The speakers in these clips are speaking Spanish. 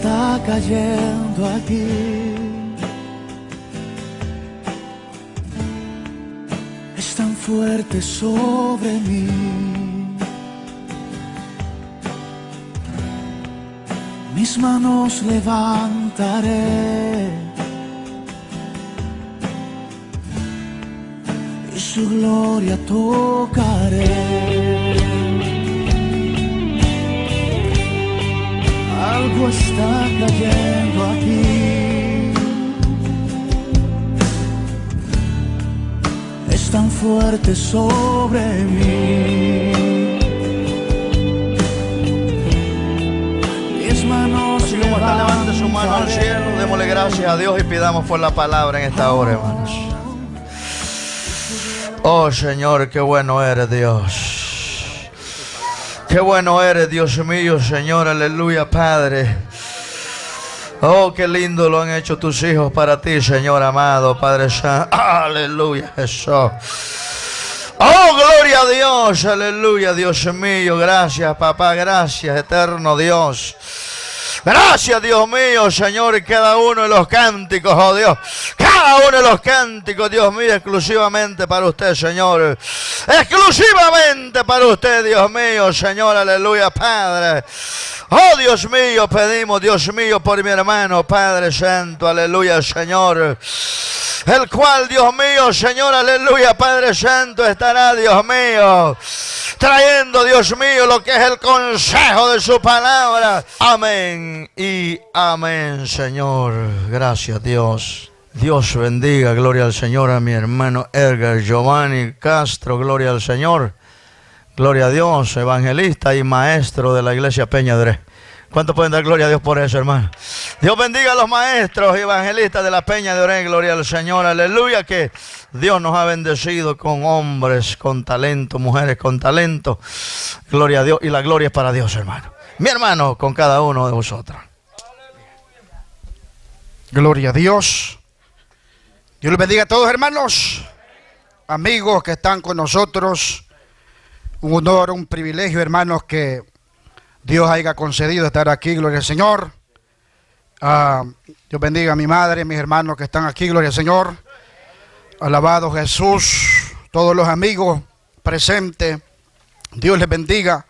está cayendo aquí. Es tan fuerte sobre mí. Mis manos levantaré y su gloria tocaré. Algo está cayendo aquí. Es tan fuerte sobre mí. Mis manos así como está, levante su mano al cielo, démosle gracias a Dios y pidamos por la palabra en esta hora, hermanos. Oh Señor, qué bueno eres, Dios. Qué bueno eres, Dios mío, Señor, aleluya, Padre. Oh, qué lindo lo han hecho tus hijos para ti, Señor amado, Padre Santo. Aleluya, Jesús. Oh, gloria a Dios, aleluya, Dios mío. Gracias, papá, gracias, eterno Dios. Gracias, Dios mío, Señor, y cada uno de los cánticos, oh Dios. Cada uno de los cánticos, Dios mío, exclusivamente para usted, Señor. Exclusivamente para usted, Dios mío, Señor, aleluya, Padre. Oh, Dios mío, pedimos, Dios mío, por mi hermano, Padre Santo, aleluya, Señor. El cual, Dios mío, Señor, aleluya, Padre Santo, estará, Dios mío, trayendo, Dios mío, lo que es el consejo de su palabra. Amén y amén, Señor. Gracias, Dios. Dios bendiga, gloria al Señor, a mi hermano Edgar Giovanni Castro, gloria al Señor. Gloria a Dios, evangelista y maestro de la iglesia Peña de Oré. ¿Cuánto pueden dar gloria a Dios por eso, hermano? Dios bendiga a los maestros y evangelistas de la Peña de Oré, gloria al Señor, aleluya, que Dios nos ha bendecido con hombres con talento, mujeres con talento. Gloria a Dios, y la gloria es para Dios, hermano. Mi hermano, con cada uno de vosotros. Gloria a Dios. Dios les bendiga a todos, hermanos, amigos que están con nosotros. Un honor, un privilegio, hermanos, que Dios haya concedido estar aquí, gloria al Señor. Dios bendiga a mi madre, mis hermanos que están aquí, gloria al Señor. Alabado Jesús, todos los amigos presentes, Dios les bendiga.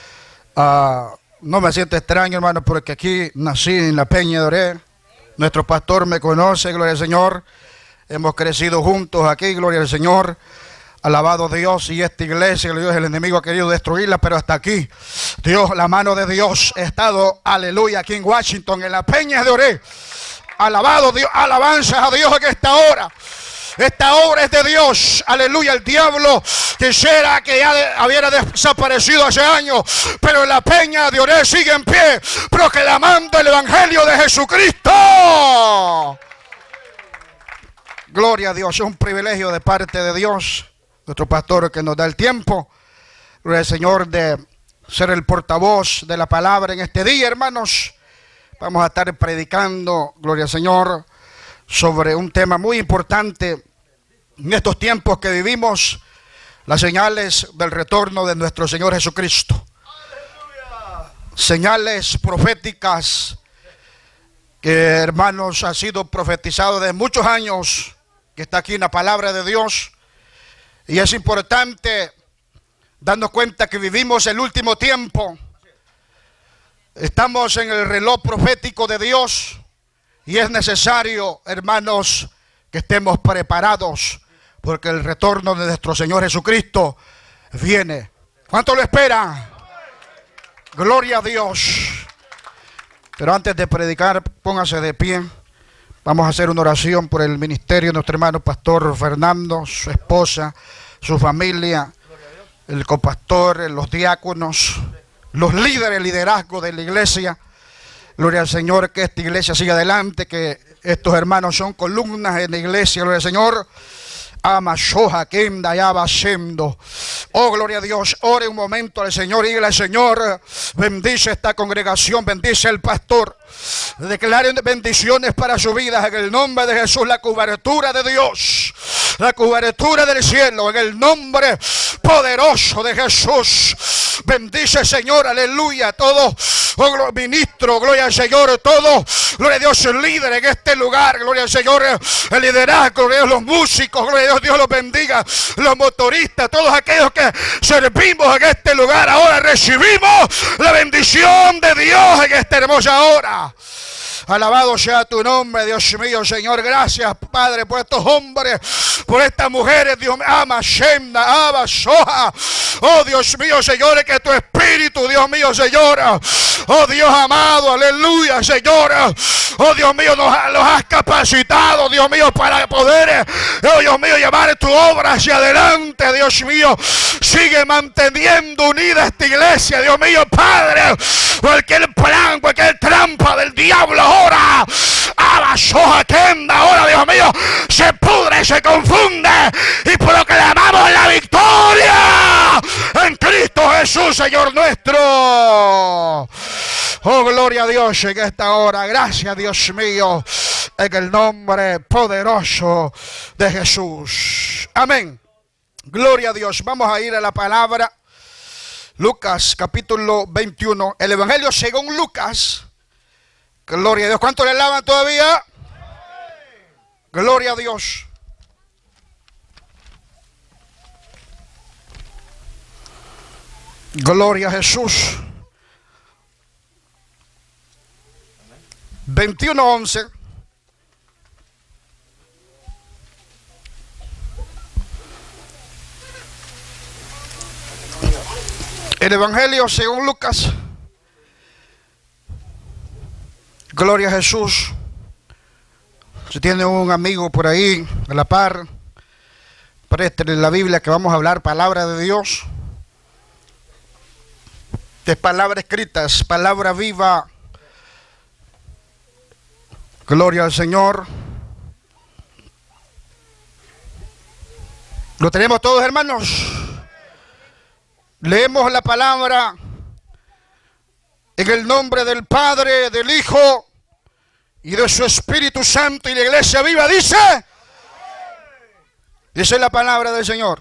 No me siento extraño, hermano, porque aquí nací en la Peña de Oré. Nuestro pastor me conoce, gloria al Señor. Hemos crecido juntos aquí, gloria al Señor. Alabado Dios, y esta iglesia, Dios, el enemigo ha querido destruirla, pero hasta aquí, Dios, la mano de Dios ha estado, aleluya, aquí en Washington, en la Peña de Oré. Alabado Dios, alabanzas a Dios en esta hora. Esta obra es de Dios, aleluya. El diablo quisiera que ya hubiera desaparecido hace años, pero en la Peña de Oré sigue en pie, proclamando el evangelio de Jesucristo. Gloria a Dios, es un privilegio de parte de Dios, nuestro pastor, que nos da el tiempo, gloria al Señor, de ser el portavoz de la palabra en este día, hermanos. Vamos a estar predicando, gloria al Señor, sobre un tema muy importante en estos tiempos que vivimos, las señales del retorno de nuestro Señor Jesucristo. ¡Aleluya! Señales proféticas que, hermanos, ha sido profetizado de muchos años, que está aquí en la palabra de Dios. Y es importante darnos cuenta que vivimos el último tiempo. Estamos en el reloj profético de Dios. Y es necesario, hermanos, que estemos preparados, porque el retorno de nuestro Señor Jesucristo viene. ¿Cuánto lo esperan? Gloria a Dios. Pero antes de predicar, póngase de pie. Vamos a hacer una oración por el ministerio de nuestro hermano pastor Fernando, su esposa, su familia, el copastor, los diáconos, los líderes, el liderazgo de la iglesia. Gloria al Señor, que esta iglesia siga adelante, que estos hermanos son columnas en la iglesia, gloria al Señor. Oh, gloria a Dios. Ore un momento al Señor y dígale al Señor: bendice esta congregación, bendice el pastor. Declaren bendiciones para su vida en el nombre de Jesús. La cobertura de Dios, la cobertura del cielo, en el nombre poderoso de Jesús. Bendice, Señor, aleluya, todos ministros, gloria al Señor, todos, gloria a Dios, líderes en este lugar, gloria al Señor, el liderazgo, gloria a Dios, los músicos, gloria a Dios, Dios los bendiga, los motoristas, todos aquellos que servimos en este lugar. Ahora recibimos la bendición de Dios en esta hermosa hora. Alabado sea tu nombre, Dios mío, Señor. Gracias, Padre, por estos hombres, por estas mujeres, Dios mío. Ama, Shemna, Abba, Soha. Oh, Dios mío, Señor, que tu espíritu, Dios mío, Señor. Oh, Dios amado, aleluya, Señor. Oh, Dios mío, los has capacitado, Dios mío, para poder, oh, Dios mío, llevar tu obra hacia adelante, Dios mío. Sigue manteniendo unida esta iglesia, Dios mío, Padre. Cualquier plan, cualquier trampa del diablo ahora, ahora, Dios mío, se pudre, se confunde y proclamamos la victoria en Cristo Jesús, Señor nuestro. Oh, gloria a Dios en esta hora. Gracias, Dios mío, en el nombre poderoso de Jesús. Amén. Gloria a Dios. Vamos a ir a la palabra. Lucas capítulo 21. El Evangelio según Lucas. Gloria a Dios. ¿Cuánto le alaban todavía? Gloria a Dios. Gloria a Jesús. 21:11. El Evangelio según Lucas. Gloria a Jesús. Si tiene un amigo por ahí a la par, préstele la Biblia, que vamos a hablar palabra de Dios. Es palabra escrita, es palabra viva. Gloria al Señor. ¿Lo tenemos todos, hermanos? Leemos la palabra en el nombre del Padre, del Hijo y de su Espíritu Santo, y la iglesia viva dice la palabra del Señor.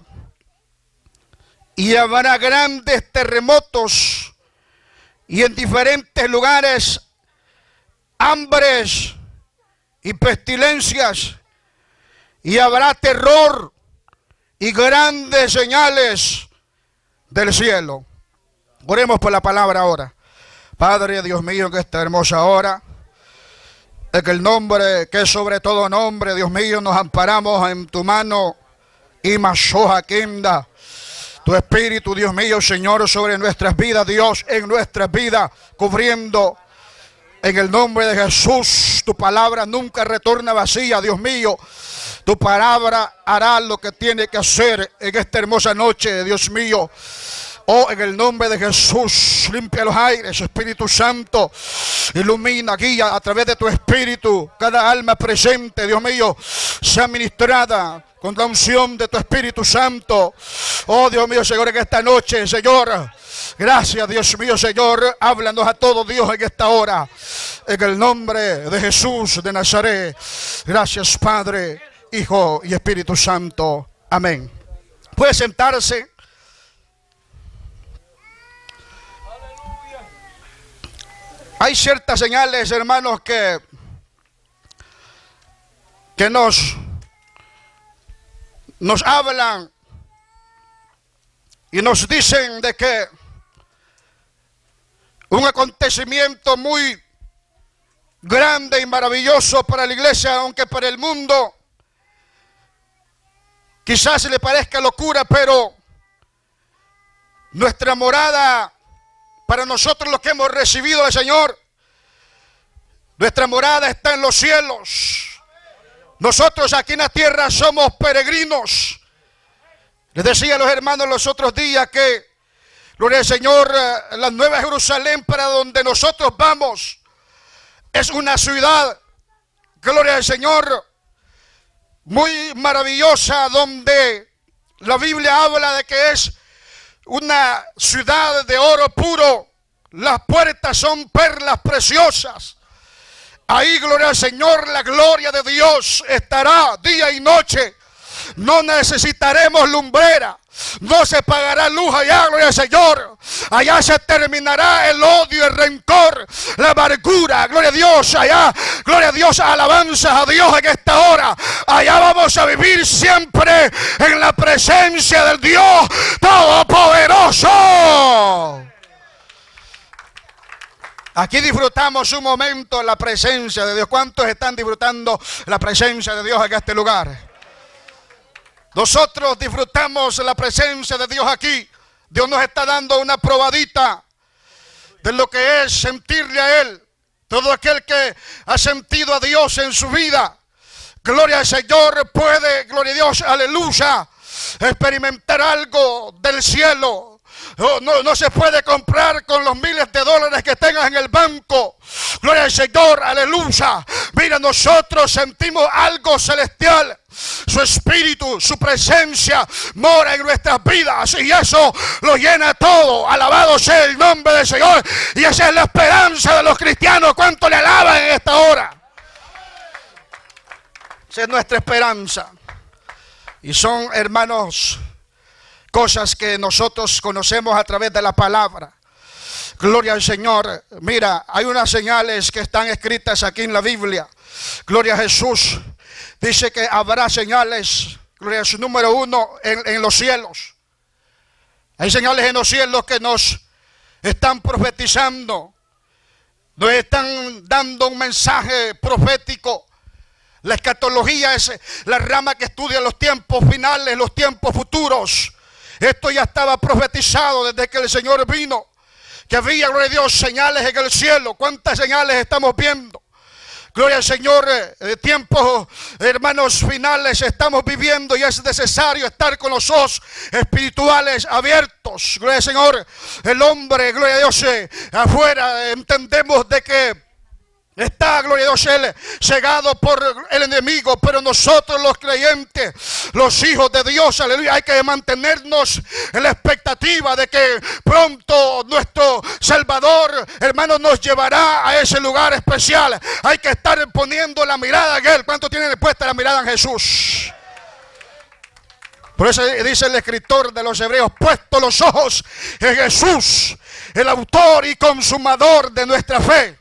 Y habrá grandes terremotos y en diferentes lugares hambres y pestilencias, y habrá terror y grandes señales del cielo. Oremos por la palabra ahora. Padre, Dios mío, en esta hermosa hora, en el nombre que es sobre todo nombre, Dios mío, nos amparamos en tu mano. Y Mashoja Kenda, tu espíritu, Dios mío, Señor, sobre nuestras vidas, Dios, en nuestras vidas, cubriendo en el nombre de Jesús. Tu palabra nunca retorna vacía, Dios mío. Tu palabra hará lo que tiene que hacer en esta hermosa noche, Dios mío. Oh, en el nombre de Jesús, limpia los aires, Espíritu Santo. Ilumina, guía a través de tu Espíritu. Cada alma presente, Dios mío, sea ministrada con la unción de tu Espíritu Santo. Oh, Dios mío, Señor, en esta noche, Señor. Gracias, Dios mío, Señor. Háblanos a todos, Dios, en esta hora. En el nombre de Jesús de Nazaret. Gracias, Padre, Hijo y Espíritu Santo. Amén. Puede sentarse. Hay ciertas señales, hermanos, que nos hablan y nos dicen de que un acontecimiento muy grande y maravilloso para la iglesia, aunque para el mundo quizás le parezca locura, pero nuestra morada, para nosotros los que hemos recibido al Señor, nuestra morada está en los cielos. Nosotros aquí en la tierra somos peregrinos. Les decía a los hermanos los otros días que, gloria al Señor, la Nueva Jerusalén, para donde nosotros vamos, es una ciudad, gloria al Señor, muy maravillosa, donde la Biblia habla de que es una ciudad de oro puro. Las puertas son perlas preciosas. Ahí, gloria al Señor, la gloria de Dios estará día y noche. No necesitaremos lumbrera, No se pagará luz allá, gloria al Señor. Allá se terminará el odio, el rencor, la amargura. Gloria a Dios allá. Gloria a Dios, alabanzas a Dios en esta hora. Allá vamos a vivir siempre en la presencia del Dios Todopoderoso. Aquí disfrutamos un momento en la presencia de Dios. ¿Cuántos están disfrutando la presencia de Dios en este lugar? Nosotros disfrutamos la presencia de Dios aquí. Dios nos está dando una probadita de lo que es sentirle a Él. Todo aquel que ha sentido a Dios en su vida, gloria al Señor, puede, gloria a Dios, aleluya, experimentar algo del cielo. No se puede comprar con los miles de dólares que tengas en el banco. Gloria al Señor, aleluya. Mira, nosotros sentimos algo celestial. Su espíritu, su presencia mora en nuestras vidas y eso lo llena todo. Alabado sea el nombre del Señor. Y esa es la esperanza de los cristianos. ¿Cuánto le alaban en esta hora? Esa es nuestra esperanza. Y son, hermanos, cosas que nosotros conocemos a través de la palabra. Gloria al Señor. Mira, hay unas señales que están escritas aquí en la Biblia. Gloria a Jesús. Dice que habrá señales, gloria a su número 1, en los cielos. Hay señales en los cielos que nos están profetizando. Nos están dando un mensaje profético. La escatología es la rama que estudia los tiempos finales, los tiempos futuros. Esto ya estaba profetizado desde que el Señor vino. Que había, gloria a Dios, señales en el cielo. ¿Cuántas señales estamos viendo? Gloria al Señor, tiempos, hermanos, finales estamos viviendo y es necesario estar con los ojos espirituales abiertos. Gloria al Señor, el hombre, gloria a Dios, afuera entendemos de que está, gloria a Dios, él cegado por el enemigo, pero nosotros los creyentes, los hijos de Dios, aleluya, hay que mantenernos en la expectativa de que pronto nuestro Salvador, hermano, nos llevará a ese lugar especial. Hay que estar poniendo la mirada en Él. ¿Cuánto tienen puesta la mirada en Jesús? Por eso dice el escritor de los Hebreos, puesto los ojos en Jesús, el autor y consumador de nuestra fe.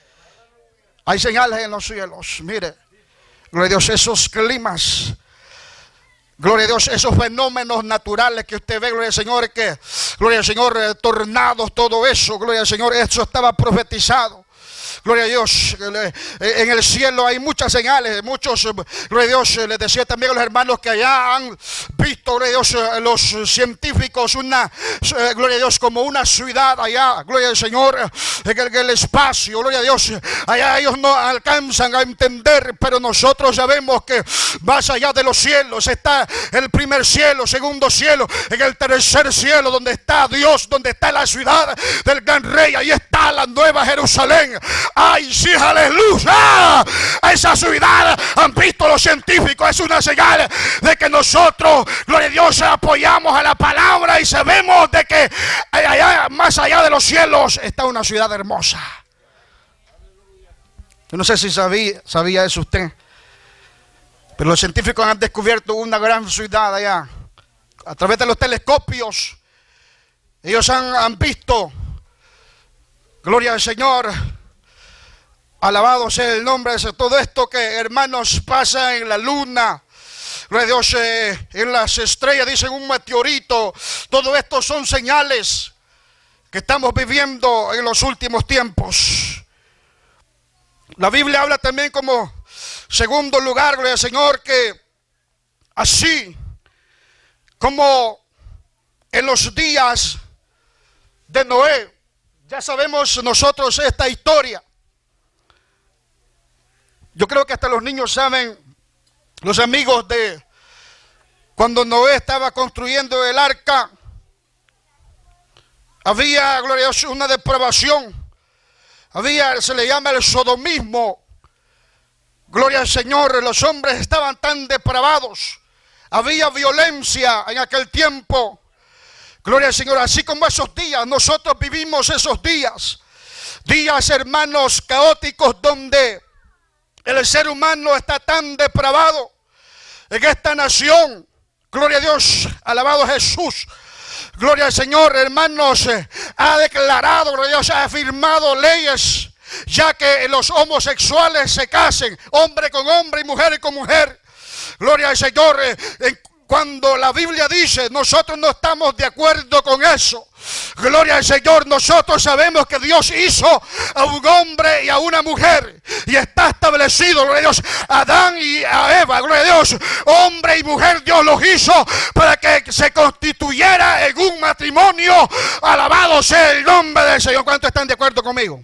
Hay señales en los cielos, mire, gloria a Dios, esos climas, gloria a Dios, esos fenómenos naturales que usted ve, gloria al Señor, gloria al Señor, tornados, todo eso, gloria al Señor, eso estaba profetizado. Gloria a Dios, en el cielo hay muchas señales, muchos, gloria a Dios, les decía también a los hermanos que allá han visto, gloria a Dios, los científicos, gloria a Dios, como una ciudad allá, gloria al Señor, en el espacio, gloria a Dios, allá ellos no alcanzan a entender, pero nosotros sabemos que más allá de los cielos está el primer cielo, segundo cielo, en el tercer cielo, donde está Dios, donde está la ciudad del gran rey, ahí está la nueva Jerusalén. ¡Ay, sí, aleluya! Esa ciudad, han visto los científicos, es una señal de que nosotros, gloria a Dios, apoyamos a la palabra y sabemos de que allá, más allá de los cielos está una ciudad hermosa. Yo no sé si sabía eso usted, pero los científicos han descubierto una gran ciudad allá. A través de los telescopios, ellos han visto, gloria al Señor, alabado sea el nombre de todo esto que, hermanos, pasa en la luna, gloria a Dios, en las estrellas, dicen un meteorito. Todo esto son señales que estamos viviendo en los últimos tiempos. La Biblia habla también como segundo lugar, gloria al Señor, que así como en los días de Noé, ya sabemos nosotros esta historia. Yo creo que hasta los niños saben, los amigos de cuando Noé estaba construyendo el arca, había, gloria a Dios, una depravación. Se le llama el sodomismo. Gloria al Señor, los hombres estaban tan depravados. Había violencia en aquel tiempo. Gloria al Señor, así como esos días, nosotros vivimos esos días. Días, hermanos, caóticos donde el ser humano está tan depravado en esta nación gloria a Dios, alabado Jesús. Gloria al Señor, hermanos, ha declarado, gloria a Dios, ha afirmado leyes, ya que los homosexuales se casen, hombre con hombre y mujer con mujer. Gloria al Señor. Cuando la Biblia dice, nosotros no estamos de acuerdo con eso. Gloria al Señor. Nosotros sabemos que Dios hizo a un hombre y a una mujer, y está establecido, gloria a Dios, a Adán y a Eva, gloria a Dios, hombre y mujer, Dios los hizo para que se constituyera en un matrimonio. Alabado sea el nombre del Señor. ¿Cuántos están de acuerdo conmigo?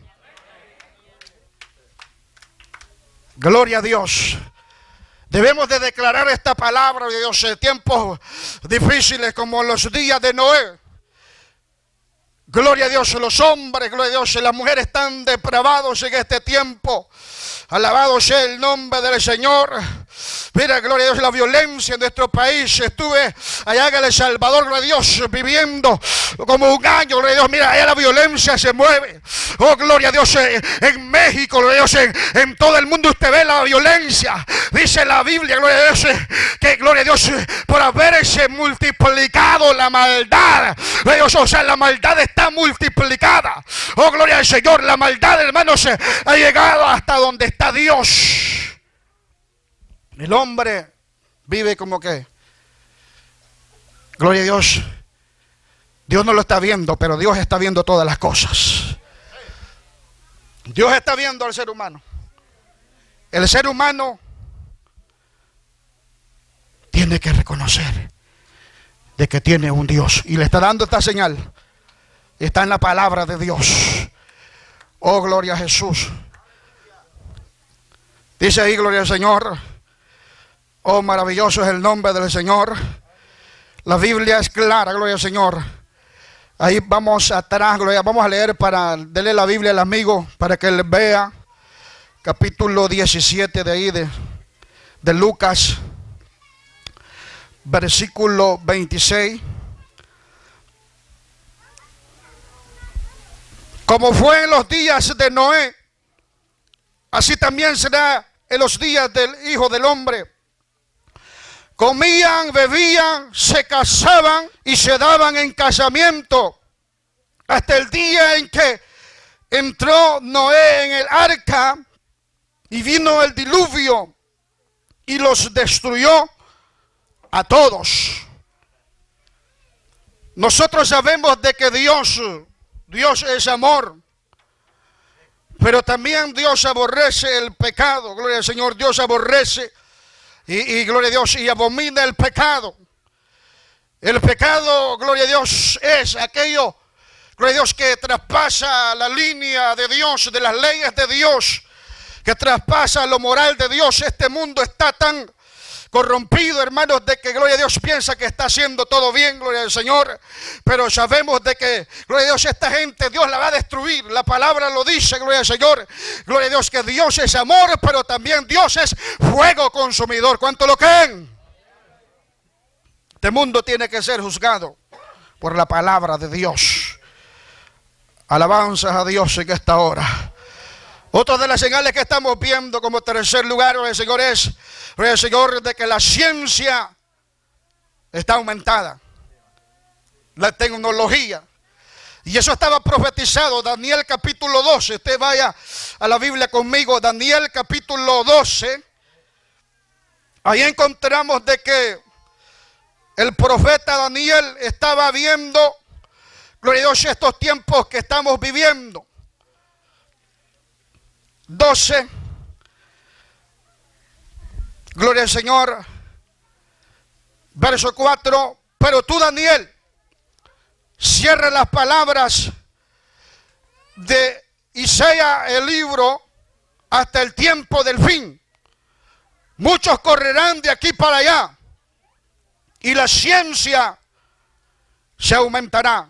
Gloria a Dios. Debemos de declarar esta palabra de Dios en tiempos difíciles como los días de Noé. Gloria a Dios, los hombres, gloria a Dios, las mujeres están depravados en este tiempo. Alabado sea el nombre del Señor. Mira, gloria a Dios, la violencia en nuestro país. Estuve allá en El Salvador, gloria a Dios, viviendo como un año, gloria a Dios. Mira, allá la violencia se mueve. Oh, gloria a Dios, en México, gloria a Dios, en todo el mundo usted ve la violencia. Dice la Biblia, gloria a Dios, que gloria a Dios, por haberse multiplicado la maldad. Gloria a Dios, o sea, la maldad está multiplicada. Oh, gloria al Señor, la maldad, hermanos, ha llegado hasta donde está Dios. El hombre vive como que, gloria a Dios, Dios no lo está viendo, pero Dios está viendo todas las cosas. Dios está viendo al ser humano. El ser humano tiene que reconocer de que tiene un Dios, y le está dando esta señal. Está en la palabra de Dios. Oh, gloria a Jesús. Dice ahí, gloria al Señor. Oh, maravilloso es el nombre del Señor. La Biblia es clara, gloria al Señor. Ahí vamos atrás, gloria. Vamos a leer para darle la Biblia al amigo para que él vea. Capítulo 17 de ahí de Lucas. Versículo 26. Como fue en los días de Noé, así también será en los días del Hijo del Hombre. Comían, bebían, se casaban y se daban en casamiento hasta el día en que entró Noé en el arca y vino el diluvio y los destruyó a todos. Nosotros sabemos de que Dios es amor, pero también Dios aborrece el pecado. Gloria al Señor. Dios aborrece y gloria a Dios, y abomina el pecado. El pecado, gloria a Dios, es aquello, gloria a Dios, que traspasa la línea de Dios, de las leyes de Dios, que traspasa lo moral de Dios. Este mundo está tan corrompido, hermanos, de que, gloria a Dios, piensa que está haciendo todo bien, gloria al Señor, pero sabemos de que, gloria a Dios, esta gente Dios la va a destruir. La palabra lo dice, gloria al Señor, gloria a Dios, que Dios es amor, pero también Dios es fuego consumidor. ¿Cuánto lo creen? Este mundo tiene que ser juzgado por la palabra de Dios. Alabanzas a Dios en esta hora. Otra de las señales que estamos viendo como tercer lugar, el Señor, es, el Señor, de que la ciencia está aumentada. La tecnología. Y eso estaba profetizado. Daniel capítulo 12. Usted vaya a la Biblia conmigo. Daniel capítulo 12. Ahí encontramos de que el profeta Daniel estaba viendo, gloria a Dios, estos tiempos que estamos viviendo. 12, gloria al Señor, verso 4, pero tú, Daniel, cierra las palabras de Isaías el libro hasta el tiempo del fin. Muchos correrán de aquí para allá y la ciencia se aumentará.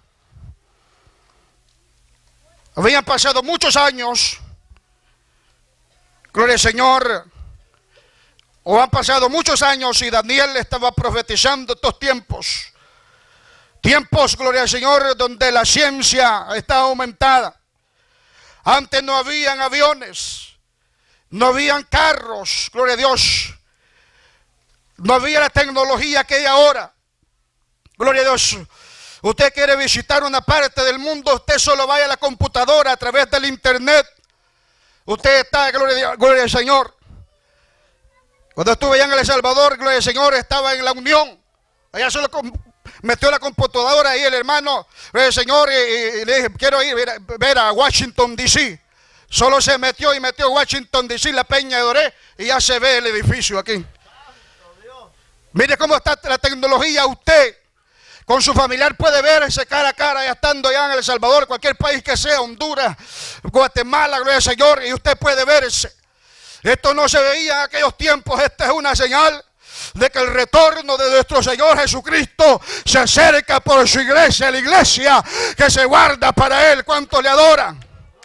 Habían pasado muchos años, gloria al Señor, o han pasado muchos años, y Daniel estaba profetizando estos tiempos. Tiempos, gloria al Señor, donde la ciencia está aumentada. Antes no habían aviones, no habían carros, gloria a Dios. No había la tecnología que hay ahora. Gloria a Dios. Usted quiere visitar una parte del mundo, usted solo vaya a la computadora a través del internet. Usted está, gloria al Señor. Cuando estuve allá en El Salvador, gloria al Señor, estaba en la Unión. Allá solo metió la computadora ahí el hermano, gloria al Señor, y le dije, quiero ir ver a Washington, D.C. Solo se metió y metió Washington, D.C., la Peña de Doré, y ya se ve el edificio aquí. Mire cómo está la tecnología. Usted con su familiar puede verse cara a cara, ya estando allá en El Salvador, cualquier país que sea, Honduras, Guatemala, gloria al Señor, y usted puede verse. Esto no se veía en aquellos tiempos. Esta es una señal de que el retorno de nuestro Señor Jesucristo se acerca por su iglesia, la iglesia que se guarda para Él. ¿Cuánto le adoran?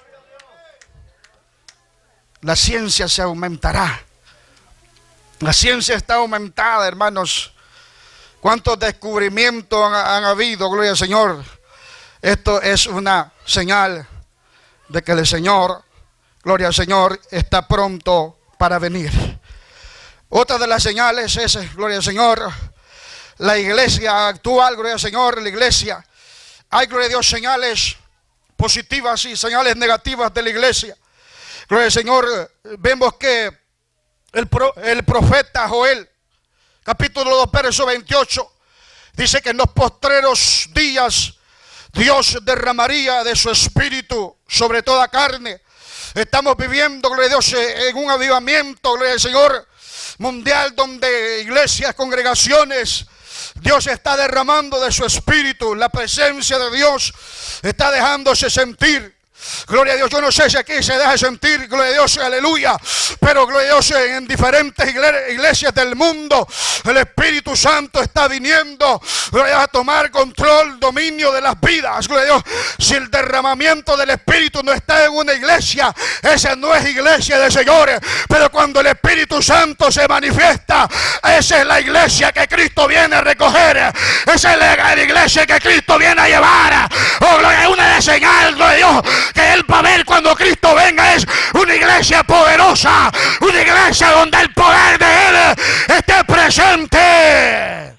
La ciencia se aumentará. La ciencia está aumentada, hermanos. ¿Cuántos descubrimientos han habido? Gloria al Señor. Esto es una señal de que el Señor, gloria al Señor, está pronto para venir. Otra de las señales es, gloria al Señor, la iglesia actual, gloria al Señor, la iglesia. Hay, gloria a Dios, señales positivas y señales negativas de la iglesia. Gloria al Señor. Vemos que el profeta Joel, capítulo 2, verso 28, dice que en los postreros días Dios derramaría de su espíritu sobre toda carne. Estamos viviendo, gloria a Dios, en un avivamiento, gloria al Señor, mundial, donde iglesias, congregaciones, Dios está derramando de su espíritu. La presencia de Dios está dejándose sentir. Gloria a Dios. Yo no sé si aquí se deja sentir, gloria a Dios, aleluya, pero gloria a Dios, en diferentes iglesias del mundo el Espíritu Santo está viniendo, gloria a Dios, a tomar control, dominio de las vidas. Gloria a Dios. Si el derramamiento del Espíritu no está en una iglesia, esa no es iglesia del Señor. Pero cuando el Espíritu Santo se manifiesta, esa es la iglesia que Cristo viene a recoger. Esa es la iglesia que Cristo viene a llevar. Oh, gloria, una de las señales, gloria a Dios, que Él va a ver cuando Cristo venga, es una iglesia poderosa, una iglesia donde el poder de Él esté presente.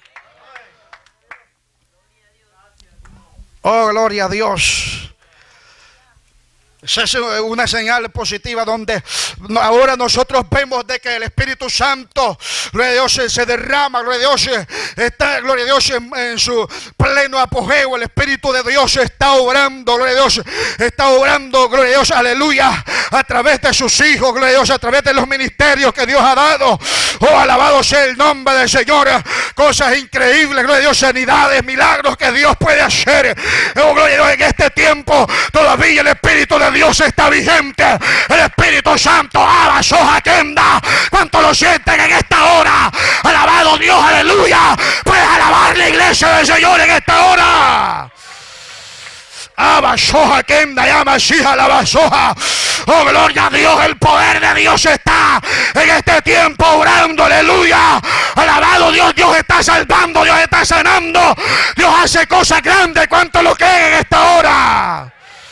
Oh, gloria a Dios. Esa es una señal positiva donde ahora nosotros vemos de que el Espíritu Santo, gloria a Dios, se derrama, gloria a Dios, está, gloria a Dios, en su pleno apogeo. El Espíritu de Dios está obrando, gloria a Dios, está obrando, gloria a Dios, aleluya, a través de sus hijos, gloria a Dios, a través de los ministerios que Dios ha dado. Oh, alabado sea el nombre del Señor. Cosas increíbles, gloria a Dios, sanidades, milagros que Dios puede hacer. Oh, gloria a Dios, en este tiempo todavía el Espíritu de Dios está vigente. El Espíritu Santo, soja kenda. ¿Cuánto lo sienten en esta hora? Alabado Dios, aleluya. Puedes alabar la iglesia del Señor en esta hora. Abasoja kenda, llama hija la basoja. Oh, gloria a Dios, el poder de Dios está en este tiempo orando, aleluya. Alabado Dios, Dios está salvando, Dios está sanando, Dios hace cosas grandes. ¿Cuánto lo creen en esta hora?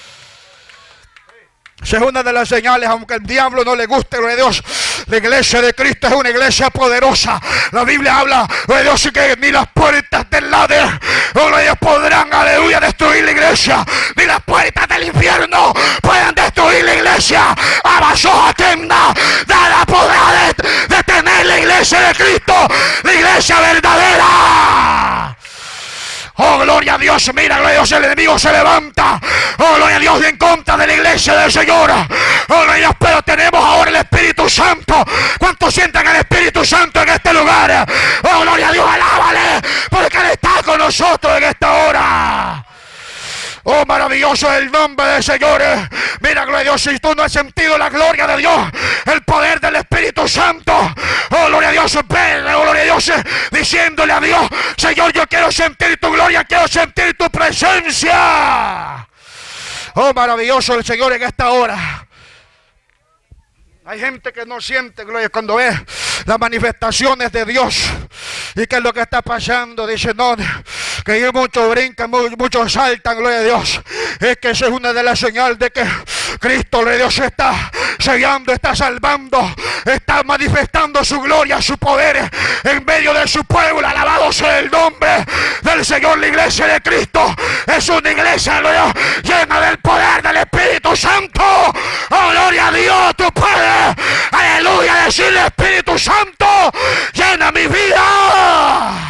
Esa es una de las señales, aunque el diablo no le guste, gloria a Dios. La iglesia de Cristo es una iglesia poderosa. La Biblia habla, gloria a Dios, que ni las puertas del Hades, gloria a Dios, podrán, aleluya, destruir la iglesia. Ni las puertas del infierno pueden destruir la iglesia. Abasoja tenda, nada podrá detener la iglesia de Cristo, la iglesia verdadera. Oh, gloria a Dios, mira, gloria a Dios, el enemigo se levanta. Oh, gloria a Dios, en contra de la iglesia del Señor. Oh, gloria a Dios, pero tenemos ahora el Espíritu Santo. ¿Cuántos sienten el Espíritu Santo en este lugar? Oh, gloria a Dios, alábale, porque Él está con nosotros en esta hora. Oh, maravilloso es el nombre del Señor. Mira, gloria a Dios, si tú no has sentido la gloria de Dios, el poder del Espíritu Santo, oh, gloria a Dios, ven, oh, gloria a Dios, diciéndole a Dios, Señor, yo quiero sentir tu gloria, quiero sentir tu presencia. Oh, maravilloso el Señor en esta hora. Hay gente que no siente gloria cuando ve las manifestaciones de Dios. ¿Y qué es lo que está pasando? Dice, no, que muchos brincan, muchos saltan, gloria a Dios. Es que esa es una de las señales de que Cristo, gloria a Dios, está sellando, está salvando, está manifestando su gloria, su poder en medio de su pueblo. Alabado sea el nombre del Señor. La iglesia de Cristo es una iglesia, gloria a Dios, llena del poder del Espíritu Santo. Oh, gloria a Dios. Tú puedes, aleluya, decirle: Espíritu Santo, llena mi vida.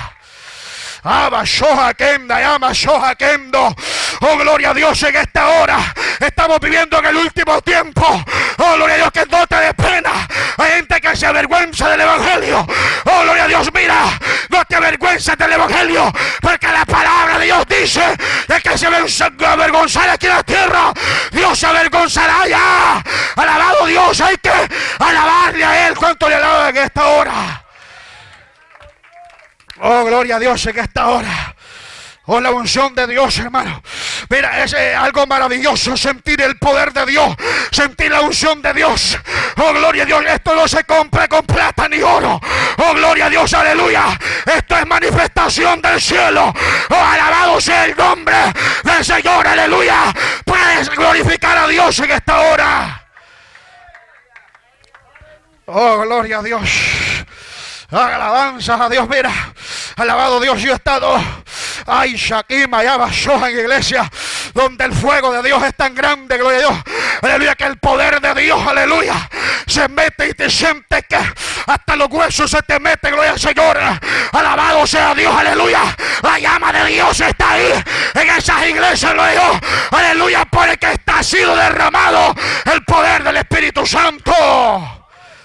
Oh, gloria a Dios, en esta hora estamos viviendo en el último tiempo. Oh, gloria a Dios, que no te dé pena. Hay gente que se avergüenza del Evangelio. Oh, gloria a Dios, mira, no te avergüences del Evangelio, porque la palabra de Dios dice de que se avergonzará aquí en la tierra, Dios se avergonzará allá. Alabado Dios, hay que alabarle a Él. ¿Cuánto le alaban en esta hora? Oh, gloria a Dios en esta hora. Oh, la unción de Dios, hermano. Mira, es algo maravilloso sentir el poder de Dios, sentir la unción de Dios. Oh, gloria a Dios, esto no se compra con plata ni oro. Oh, gloria a Dios, aleluya. Esto es manifestación del cielo. Oh, alabado sea el nombre del Señor, aleluya. Puedes glorificar a Dios en esta hora. Oh, gloria a Dios. Alabanzas a Dios. Mira, alabado Dios, yo he estado Shakima y Abashoa en iglesia donde el fuego de Dios es tan grande, gloria a Dios, aleluya, que el poder de Dios, aleluya, se mete y te siente que hasta los huesos se te mete, gloria al Señor. Alabado sea Dios, aleluya. La llama de Dios está ahí en esas iglesias, gloria a Dios, aleluya, porque está sido derramado el poder del Espíritu Santo.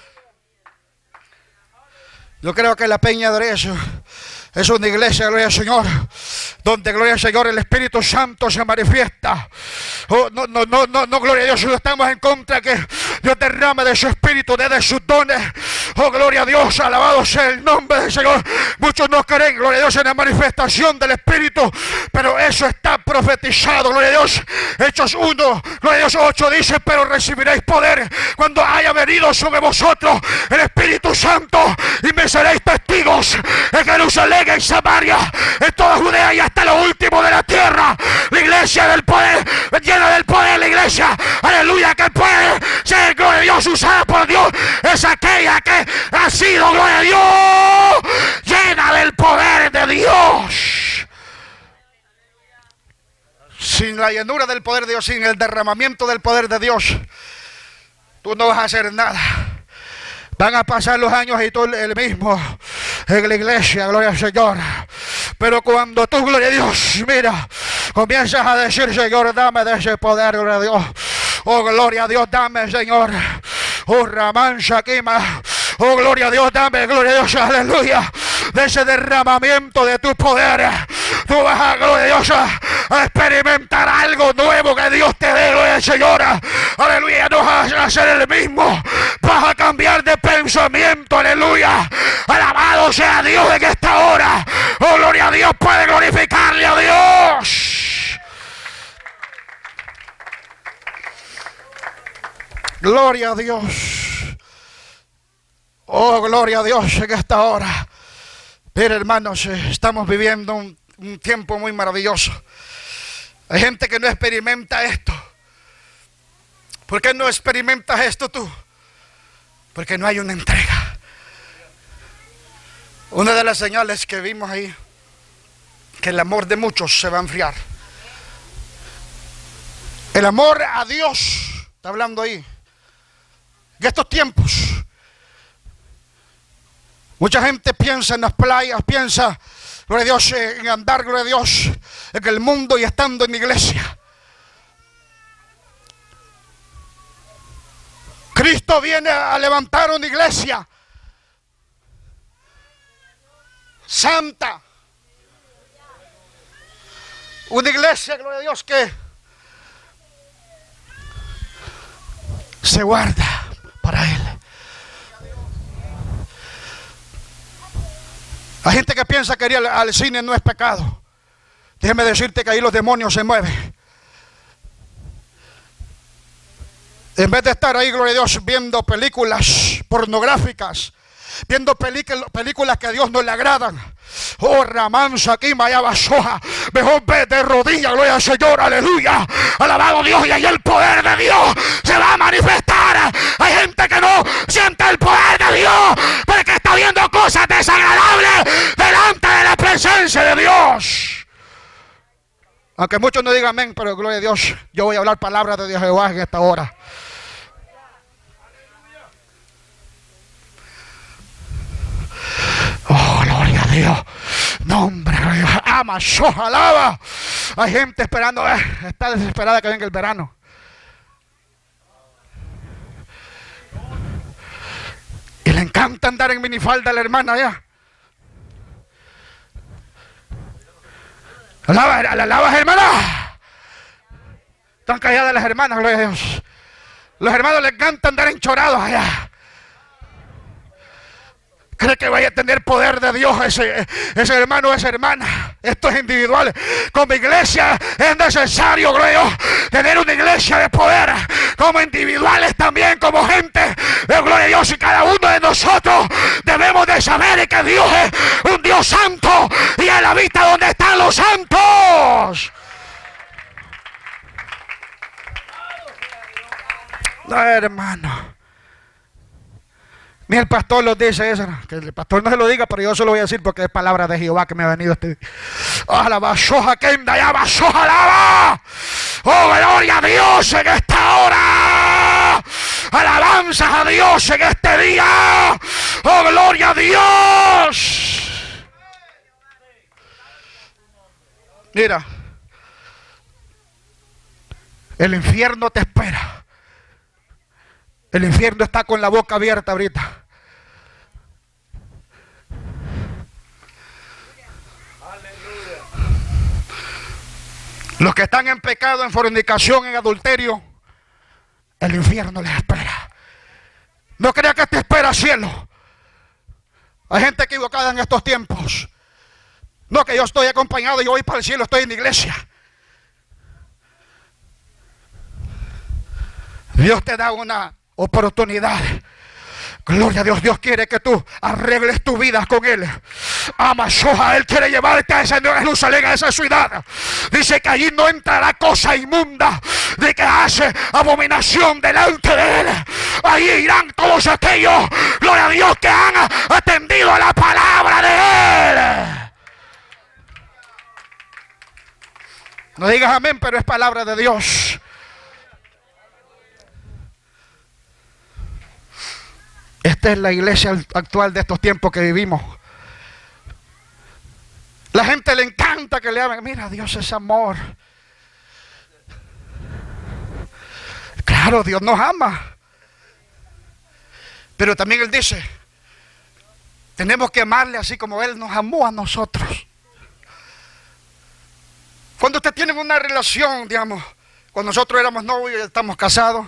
Yo creo que la Peña de Arezzo es una iglesia, gloria al Señor, donde, gloria al Señor, el Espíritu Santo se manifiesta. Oh, no, gloria a Dios, no estamos en contra que Dios derrame de su Espíritu, de sus dones. Oh, gloria a Dios, alabado sea el nombre del Señor. Muchos no creen, gloria a Dios, en la manifestación del Espíritu, pero eso está profetizado, gloria a Dios. Hechos 1, gloria a Dios, 8 dice: pero recibiréis poder cuando haya venido sobre vosotros el Espíritu Santo, y me seréis testigos en Jerusalén, en Samaria, en toda Judea y hasta lo último de la tierra. La iglesia del poder, llena del poder, la iglesia, aleluya, que puede ser, gloria a Dios, usada por Dios, es aquella que ha sido, gloria a Dios, llena del poder de Dios. Sin la llenura del poder de Dios, sin el derramamiento del poder de Dios, tú no vas a hacer nada. Van a pasar los años y tú el mismo en la iglesia, gloria al Señor. Pero cuando tú, gloria a Dios, mira, comienzas a decir: Señor, dame de ese poder, gloria a Dios. Oh, gloria a Dios, dame, Señor. Oh, Ramán Shakima. Oh, gloria a Dios, dame, gloria a Dios, aleluya, de ese derramamiento de tu poder. Tú vas a, gloria a Dios, a experimentar algo nuevo que Dios te dé, gloria al Señor. Aleluya, no vas a ser el mismo. Vas a cambiar de pensamiento, aleluya. Alabado sea Dios en esta hora. Oh, gloria a Dios, puede glorificarle a Dios. Gloria a Dios. Oh, gloria a Dios en esta hora. Mira, hermanos, estamos viviendo un tiempo muy maravilloso. Hay gente que no experimenta esto. ¿Por qué no experimentas esto tú? Porque no hay una entrega. Una de las señales que vimos ahí, que el amor de muchos se va a enfriar. El amor a Dios, está hablando ahí. En estos tiempos, mucha gente piensa en las playas, piensa, gloria a Dios, en andar, gloria a Dios, en el mundo y estando en la iglesia. Cristo viene a levantar una iglesia santa. Una iglesia, gloria a Dios, que se guarda para Él. Hay gente que piensa que ir al cine no es pecado. Déjeme decirte que ahí los demonios se mueven. En vez de estar ahí, gloria a Dios, viendo películas pornográficas, viendo películas que a Dios no le agradan. Oh, Ramansa, aquí Mayaba Soja. Mejor ve de rodillas, gloria al Señor, aleluya. Alabado Dios, y ahí el poder de Dios se va a manifestar. Hay gente que no siente el poder de Dios porque está viendo cosas desagradables delante de la presencia de Dios. Aunque muchos no digan amén, pero gloria a Dios, yo voy a hablar palabras de Dios Jehová en esta hora. Oh, gloria a Dios. Nombre de Dios. Ama, soja, alaba. Hay gente esperando, está desesperada que venga el verano. Y le encanta andar en minifalda a la hermana allá. Alabas, hermana. Están calladas las hermanas, gloria a Dios. Los hermanos les encanta andar enchorados allá. ¿Cree que vaya a tener poder de Dios ese hermano o esa hermana? Esto es individual. Como iglesia es necesario, gloria a Dios, tener una iglesia de poder. Como individuales también, como gente de gloria a Dios. Y cada uno de nosotros debemos de saber que Dios es un Dios santo. Y Él habita donde están los santos. No, hermano. Ni el pastor lo dice eso, que el pastor no se lo diga, pero yo se lo voy a decir porque es palabra de Jehová que me ha venido este día. Alaba, soja, kenda, yaba, soja, alaba. Oh, gloria a Dios en esta hora. Alabanzas a Dios en este día. Oh, gloria a Dios. Mira, el infierno te espera. El infierno está con la boca abierta ahorita. Los que están en pecado, en fornicación, en adulterio, el infierno les espera. No crea que te espera cielo. Hay gente equivocada en estos tiempos. No, que yo estoy acompañado y yo voy para el cielo, estoy en la iglesia. Dios te da una oportunidad. Gloria a Dios. Dios quiere que tú arregles tu vida con Él. Ama, soja, Él quiere llevarte a esa Jerusalén, a esa ciudad. Dice que allí no entrará cosa inmunda de que hace abominación delante de Él. Allí irán todos aquellos, gloria a Dios, que han atendido a la palabra de Él. No digas amén, pero es palabra de Dios. Esta es la iglesia actual de estos tiempos que vivimos. La gente le encanta que le hablen. Mira, Dios es amor. Claro, Dios nos ama. Pero también Él dice, tenemos que amarle así como Él nos amó a nosotros. Cuando usted tiene una relación, digamos, cuando nosotros éramos novios y estamos casados,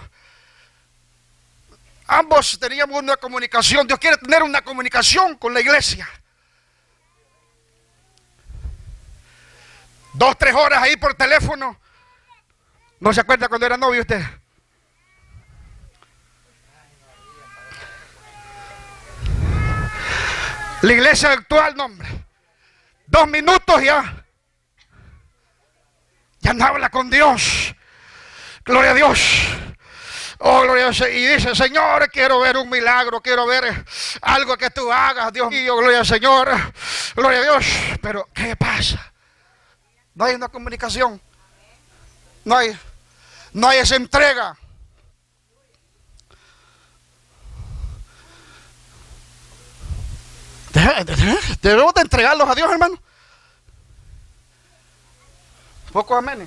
ambos teníamos una comunicación. Dios quiere tener una comunicación con la iglesia. 2, 3 horas ahí por teléfono. ¿No se acuerda cuando era novio usted? La iglesia actual, no, hombre. 2 minutos ya no habla con Dios. Gloria a Dios. Oh, gloria a Dios. Y dice, Señor, quiero ver un milagro, quiero ver algo que tú hagas, Dios mío, gloria al Señor, gloria a Dios. Pero, ¿qué pasa? No hay una comunicación. No hay esa entrega. Debemos de entregarlos a Dios, hermano. Pocos amenes.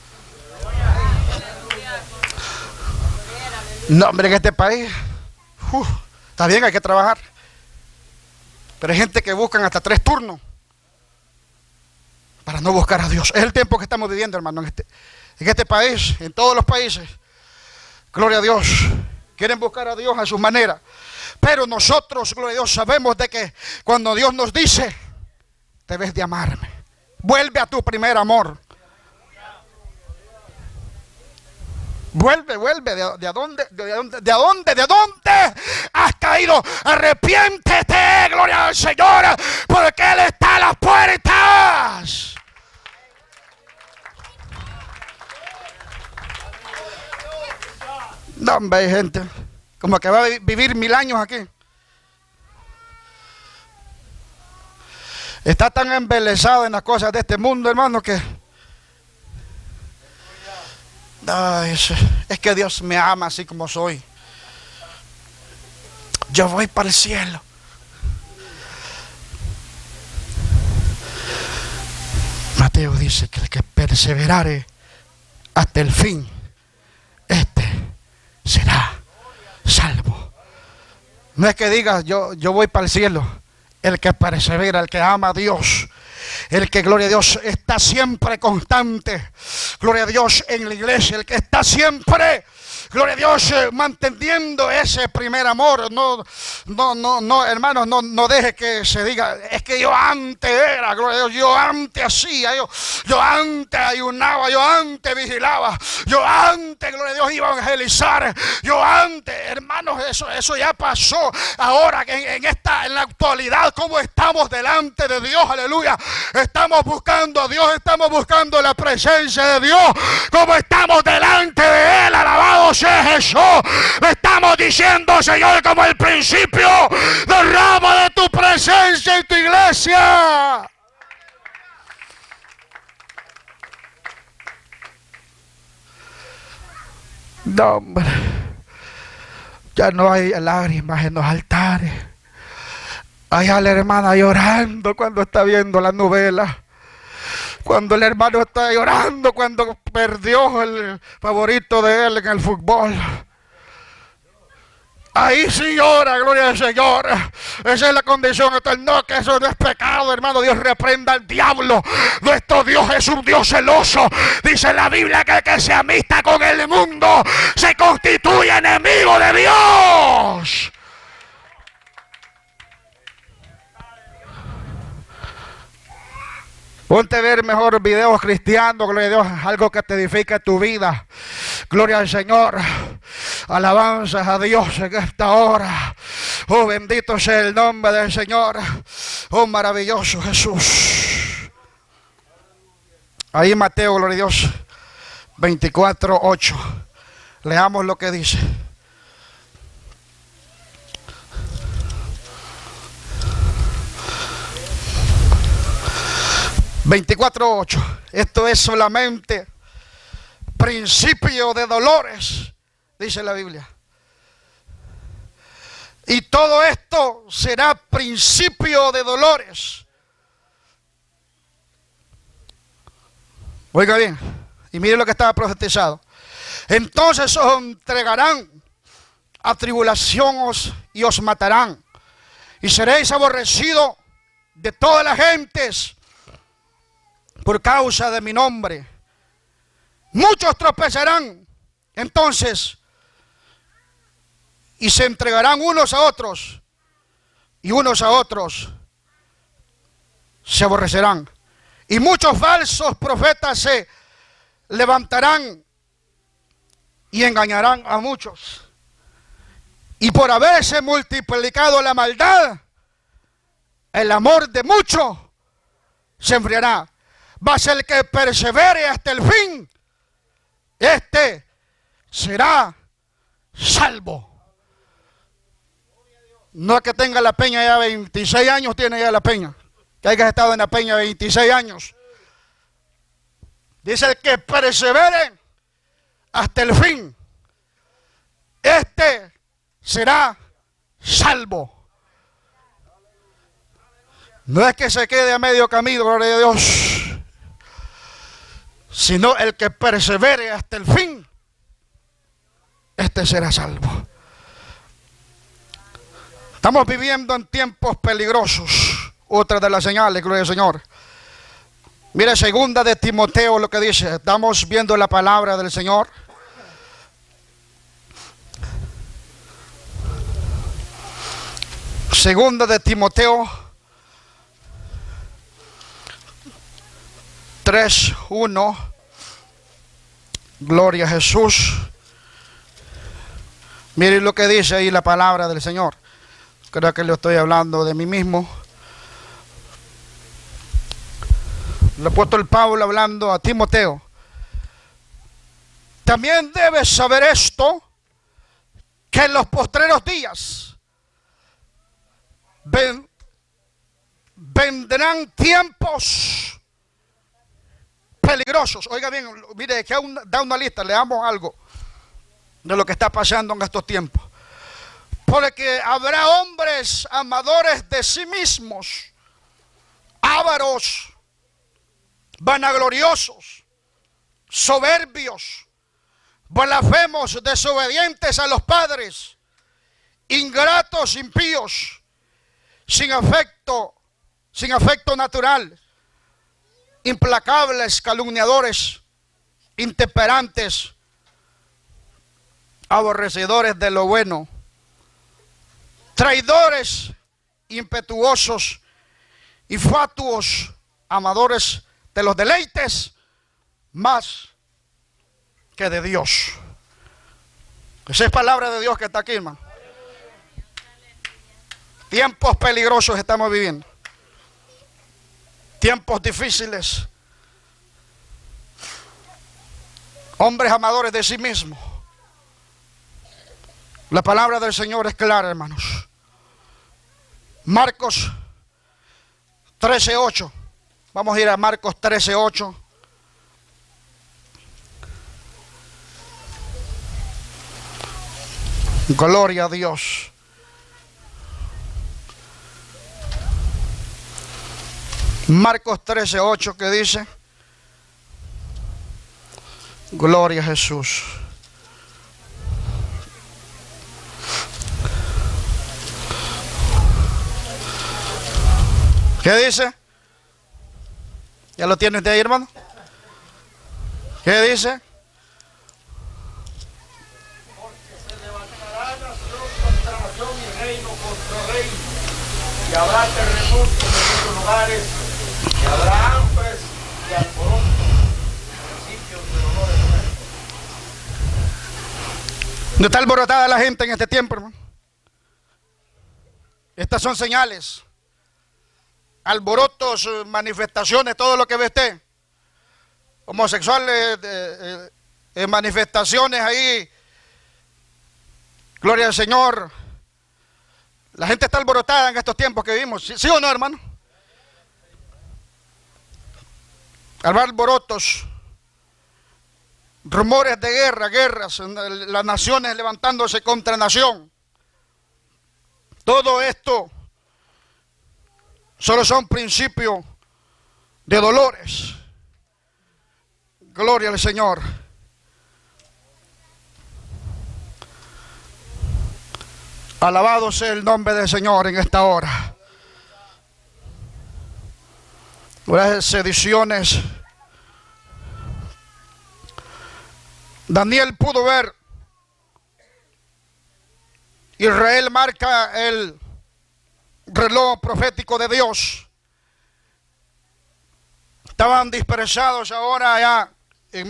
No, hombre, en este país está bien, hay que trabajar, pero hay gente que buscan hasta 3 turnos para no buscar a Dios. Es el tiempo que estamos viviendo, hermano, en este país, en todos los países. Gloria a Dios. Quieren buscar a Dios a su manera, pero nosotros, gloria a Dios, sabemos de que cuando Dios nos dice, debes de amarme, vuelve a tu primer amor. Vuelve, ¿de dónde has caído? Arrepiéntete, gloria al Señor, porque Él está a las puertas. No, hombre, hay gente como que va a vivir 1000 años aquí. Está tan embelesado en las cosas de este mundo, hermano, que ay, es que Dios me ama así como soy. Yo voy para el cielo. Mateo dice que el que perseverare hasta el fin, este será salvo. No es que digas yo voy para el cielo. El que persevera, el que ama a Dios, el que, gloria a Dios, está siempre constante, gloria a Dios, en la iglesia, el que está siempre, gloria a Dios, manteniendo ese primer amor. No, hermanos, no deje que se diga, es que yo antes era, gloria a Dios, yo antes hacía, yo antes ayunaba, yo antes vigilaba, yo antes, gloria a Dios, iba a evangelizar, yo antes, hermanos, eso ya pasó. Ahora en la actualidad, ¿cómo estamos delante de Dios? Aleluya. Estamos buscando a Dios, estamos buscando la presencia de Dios. ¿Cómo estamos delante de Él? Alabado sea Jesús. Le estamos diciendo, Señor, como el principio, derrama de tu presencia en tu iglesia. No, hombre. Ya no hay lágrimas en los altares. Allá la hermana llorando cuando está viendo la novela. Cuando el hermano está llorando cuando perdió el favorito de él en el fútbol. Ahí sí llora, gloria al Señor. Esa es la condición. No, que eso no es pecado, hermano. Dios reprenda al diablo. Nuestro Dios es un Dios celoso. Dice la Biblia que el que se amista con el mundo se constituye enemigo de Dios. Ponte a ver mejor videos cristianos, gloria a Dios, algo que te edifique tu vida. Gloria al Señor. Alabanzas a Dios en esta hora. Oh, bendito sea el nombre del Señor. Oh, maravilloso Jesús. Ahí Mateo, gloria a Dios, 24:8. Leamos lo que dice. (24:8). Esto es solamente principio de dolores, dice la Biblia. Y todo esto será principio de dolores. Oiga bien, y mire lo que estaba profetizado. Entonces os entregarán a tribulación y os matarán, y seréis aborrecidos de todas las gentes por causa de mi nombre. Muchos tropezarán entonces y se entregarán unos a otros, y unos a otros se aborrecerán. Y muchos falsos profetas se levantarán y engañarán a muchos. Y por haberse multiplicado la maldad, el amor de muchos se enfriará. Mas el que persevere hasta el fin, este será salvo. No es que tenga la peña ya 26 años, tiene ya la peña. Que hayas estado en la peña 26 años. Dice el que persevere hasta el fin, este será salvo. No es que se quede a medio camino, gloria a Dios, sino el que persevere hasta el fin, este será salvo. Estamos viviendo en tiempos peligrosos. Otra de las señales, gloria al Señor. Mire, segunda de Timoteo lo que dice. Estamos viendo la palabra del Señor. Segunda de Timoteo 3:1. Gloria a Jesús. Miren lo que dice ahí la palabra del Señor. Creo que le estoy hablando de mí mismo. El apóstol Pablo hablando a Timoteo. También debes saber esto, que en los postreros días vendrán tiempos peligrosos. Oiga bien, mire, que da una lista, leamos algo de lo que está pasando en estos tiempos. Porque habrá hombres amadores de sí mismos, ávaros, vanagloriosos, soberbios, blasfemos, desobedientes a los padres, ingratos, impíos, sin afecto natural, implacables, calumniadores, intemperantes, aborrecedores de lo bueno, traidores, impetuosos, infatuos, amadores de los deleites más que de Dios. Esa es palabra de Dios que está aquí, hermano. Tiempos peligrosos estamos viviendo. Tiempos difíciles. Hombres amadores de sí mismos. La palabra del Señor es clara, hermanos. Marcos 13:8. Vamos a ir a Marcos 13:8. Gloria a Dios. Marcos 13:8, que dice: gloria a Jesús. ¿Qué dice? ¿Ya lo tiene usted ahí, hermano? ¿Qué dice? Porque se levantará nación contra nación y reino contra reino, y habrá terremotos en muchos lugares, y habrá hambres y alborotos, principios de dolores nuevos. ¿No está alborotada la gente en este tiempo, hermano? Estas son señales. Alborotos, manifestaciones, todo lo que ve usted. Homosexuales, manifestaciones ahí. Gloria al Señor. La gente está alborotada en estos tiempos que vivimos. ¿Sí o no, hermano? Alborotos, rumores de guerra, guerras, las naciones levantándose contra nación. Todo esto solo son principios de dolores. Gloria al Señor. Alabado sea el nombre del Señor en esta hora. Las sediciones. Daniel pudo ver. Israel marca el reloj profético de Dios. Estaban dispersados ahora ya en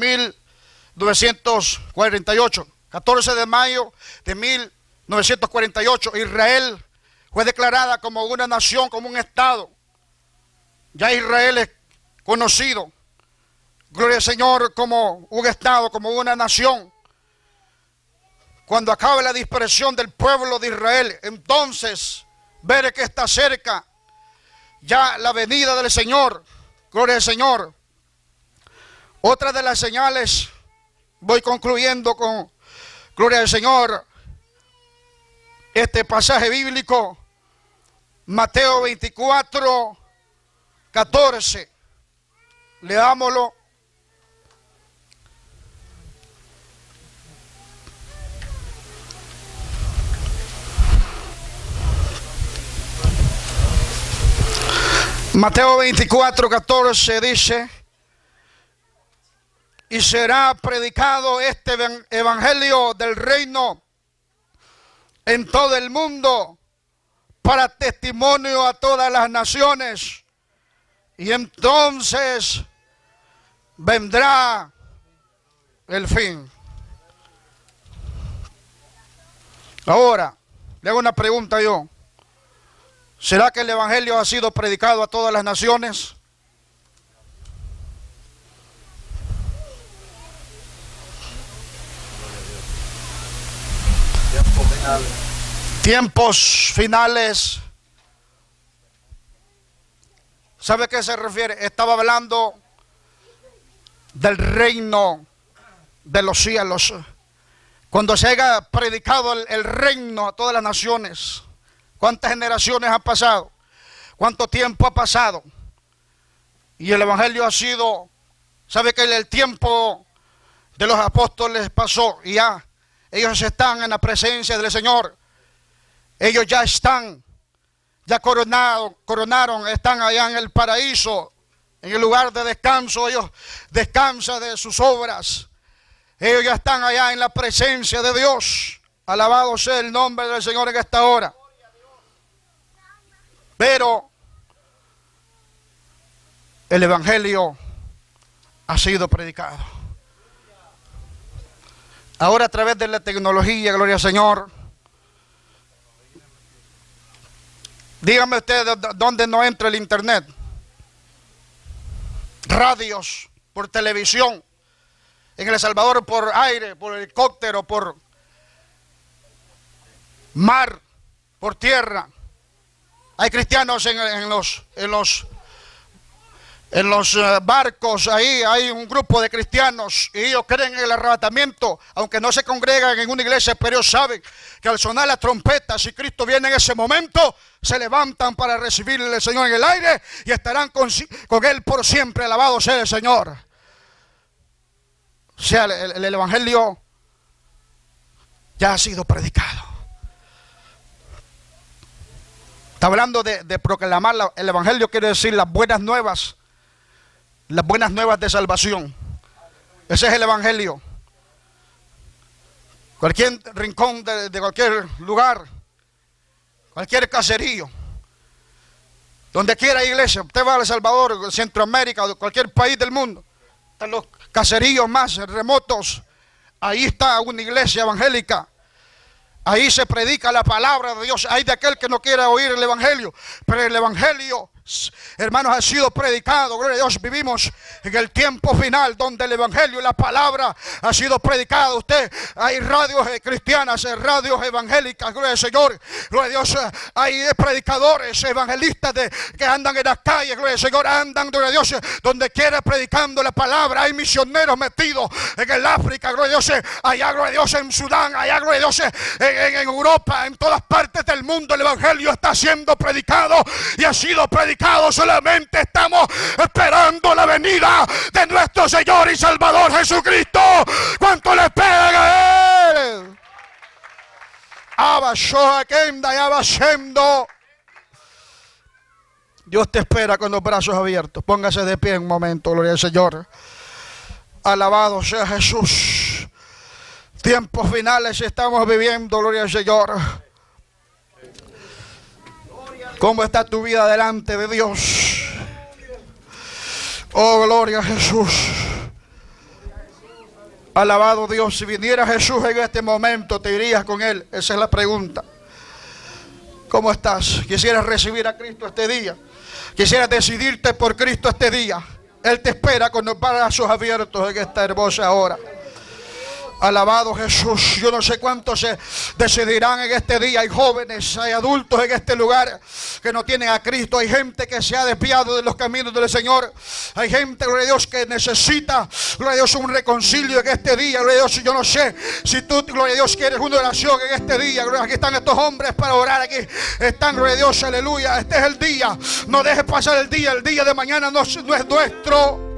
1948, 14 de mayo de 1948, Israel fue declarada como una nación, como un estado. Ya Israel es conocido, gloria al Señor, como un estado, como una nación. Cuando acabe la dispersión del pueblo de Israel, entonces veré que está cerca ya la venida del Señor. Gloria al Señor. Otra de las señales, voy concluyendo con gloria al Señor, este pasaje bíblico, Mateo 24:14. Leámoslo. Mateo 24:14 dice: y será predicado este evangelio del reino en todo el mundo para testimonio a todas las naciones, y entonces vendrá el fin. Ahora, le hago una pregunta yo. ¿Será que el evangelio ha sido predicado a todas las naciones? Tiempos finales. ¿Sabe a qué se refiere? Estaba hablando del reino de los cielos. Cuando se haya predicado el reino a todas las naciones. ¿Cuántas generaciones han pasado? ¿Cuánto tiempo ha pasado? Y el evangelio ha sido, ¿sabe que el tiempo de los apóstoles pasó? Y ya, ellos están en la presencia del Señor. Ellos ya están, ya coronaron, están allá en el paraíso, en el lugar de descanso. Ellos descansan de sus obras. Ellos ya están allá en la presencia de Dios. Alabado sea el nombre del Señor en esta hora. Pero el evangelio ha sido predicado. Ahora a través de la tecnología, gloria al Señor. Dígame usted dónde no entra el internet. Radios, por televisión. En El Salvador por aire, por helicóptero, por mar, por tierra. Hay cristianos en los barcos, ahí hay un grupo de cristianos y ellos creen en el arrebatamiento, aunque no se congregan en una iglesia, pero ellos saben que al sonar la trompeta, si Cristo viene en ese momento, se levantan para recibirle al Señor en el aire y estarán con Él por siempre. Alabado sea el Señor. O sea, el evangelio ya ha sido predicado. Está hablando de proclamar el evangelio, quiere decir las buenas nuevas de salvación. Ese es el evangelio. Cualquier rincón de cualquier lugar, cualquier caserío, donde quiera iglesia, usted va a El Salvador, Centroamérica, o cualquier país del mundo, están los caseríos más remotos, ahí está una iglesia evangélica. Ahí se predica la palabra de Dios. Hay de aquel que no quiera oír el evangelio, pero el evangelio, hermanos, ha sido predicado. Gloria a Dios. Vivimos en el tiempo final donde el evangelio y la palabra ha sido predicado. Usted, hay radios cristianas, radios evangélicas, gloria al Señor. Gloria a Dios. Hay predicadores evangelistas que andan en las calles, gloria al Señor, andan, gloria a Dios, donde quiera predicando la palabra. Hay misioneros metidos en el África, gloria a Dios, allá, gloria a Dios, en Sudán, allá, gloria a Dios, en Europa, en todas partes del mundo. El evangelio está siendo predicado y ha sido predicado. Solamente estamos esperando la venida de nuestro Señor y Salvador Jesucristo. ¿Cuánto le esperan a Él? Dios te espera con los brazos abiertos. Póngase de pie un momento, gloria al Señor. Alabado sea Jesús. Tiempos finales estamos viviendo, gloria al Señor. ¿Cómo está tu vida delante de Dios? Oh, gloria a Jesús. Alabado Dios. Si viniera Jesús en este momento, ¿te irías con Él? Esa es la pregunta. ¿Cómo estás? ¿Quisieras recibir a Cristo este día? ¿Quisieras decidirte por Cristo este día? Él te espera con los brazos abiertos en esta hermosa hora. Alabado Jesús. Yo no sé cuántos se decidirán en este día. Hay jóvenes, hay adultos en este lugar que no tienen a Cristo. Hay gente que se ha desviado de los caminos del Señor. Hay gente, gloria a Dios, que necesita, gloria a Dios, un reconcilio en este día. Gloria a Dios, yo no sé si tú, gloria a Dios, quieres una oración en este día. Gloria, aquí están estos hombres para orar. Aquí están, gloria a Dios, aleluya. Este es el día. No dejes pasar el día. El día de mañana no es nuestro.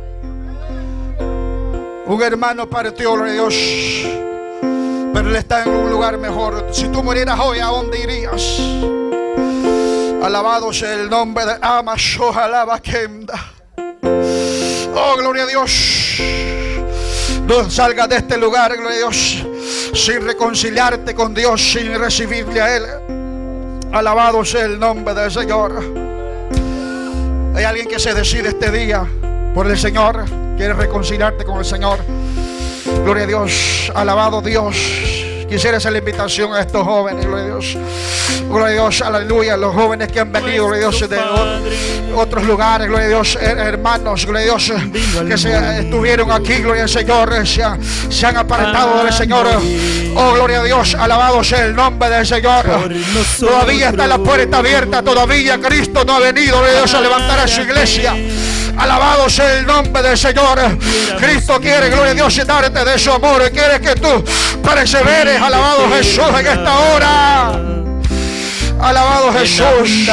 Un hermano partió, gloria a Dios, pero él está en un lugar mejor. Si tú murieras hoy, ¿a dónde irías? Alabado sea el nombre de Amashohalabakenda. Oh, gloria a Dios. No salgas de este lugar, gloria a Dios, sin reconciliarte con Dios, sin recibirle a Él. Alabado sea el nombre del Señor. Hay alguien que se decide este día por el Señor. ¿Quieres reconciliarte con el Señor? Gloria a Dios. Alabado Dios. Quisiera hacer la invitación a estos jóvenes, gloria a Dios. Gloria a Dios, aleluya. Los jóvenes que han venido, gloria a Dios, de otros lugares, gloria a Dios, hermanos, gloria a Dios, que estuvieron aquí, gloria al Señor, se han apartado del Señor. Oh, gloria a Dios, alabado sea el nombre del Señor. Todavía está la puerta abierta, todavía Cristo no ha venido, gloria a Dios, a levantar a su iglesia. Alabado sea el nombre del Señor. Cristo quiere, gloria a Dios, darte de su amor. Quiere que tú perseveres. Alabado Jesús en esta hora. Alabado Jesús.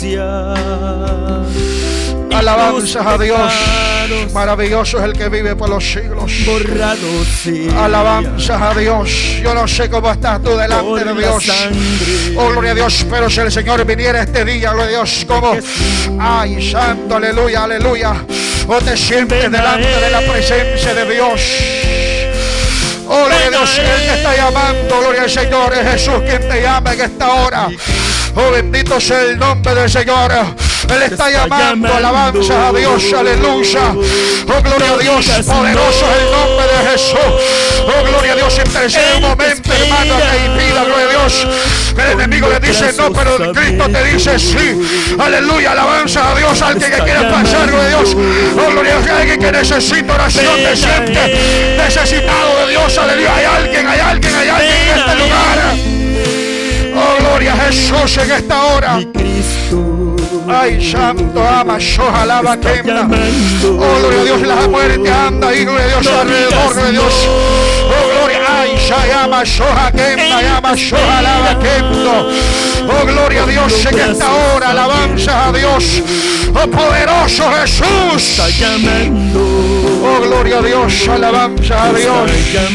Alabanzas a Dios. Maravilloso es el que vive por los siglos. Alabanzas a Dios. Yo no sé cómo estás tú delante de Dios. Oh, gloria a Dios. Pero si el Señor viniera este día, gloria a Dios, como, ay, santo, aleluya, aleluya. O te sientes delante de la presencia de Dios. Oh, gloria a Dios, Él te está llamando, gloria al Señor. Es Jesús quien te llama en esta hora. Oh, bendito sea el nombre del Señor. Él está llamando, alabanza a Dios, aleluya. Oh, gloria a Dios, poderoso es el nombre de Jesús. Oh, gloria a Dios, intercede un momento, hermano, que pida, gloria a Dios. El enemigo le dice no, pero Cristo te dice sí. Aleluya, alabanza a Dios. Alguien que quiere pasar, gloria a Dios. Oh, gloria a Dios, alguien que necesita oración, te siente necesitado de Dios, aleluya. Hay alguien en este lugar. Oh, gloria a Jesús en esta hora. Ay, santo, ama, soja, alaba, quema. Oh, gloria a Dios, la muerte anda ahí, gloria a Dios, alrededor, gloria a Dios. Oh, gloria, ay, llama, soja, quema, llama, soja, alaba, quema. Oh, gloria a Dios en esta hora, alabanza a Dios. Oh, poderoso Jesús. Oh, gloria a Dios, alabanza a Dios.